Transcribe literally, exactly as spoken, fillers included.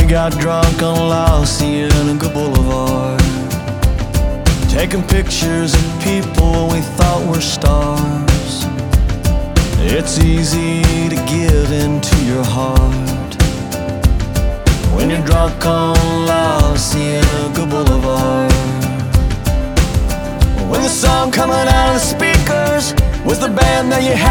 got drunk on La Cienega Boulevard, taking pictures of people we thought were stars. It's easy to give into your heart when you're drunk on La Cienega Boulevard. When the song coming out of the speakers was the band that you had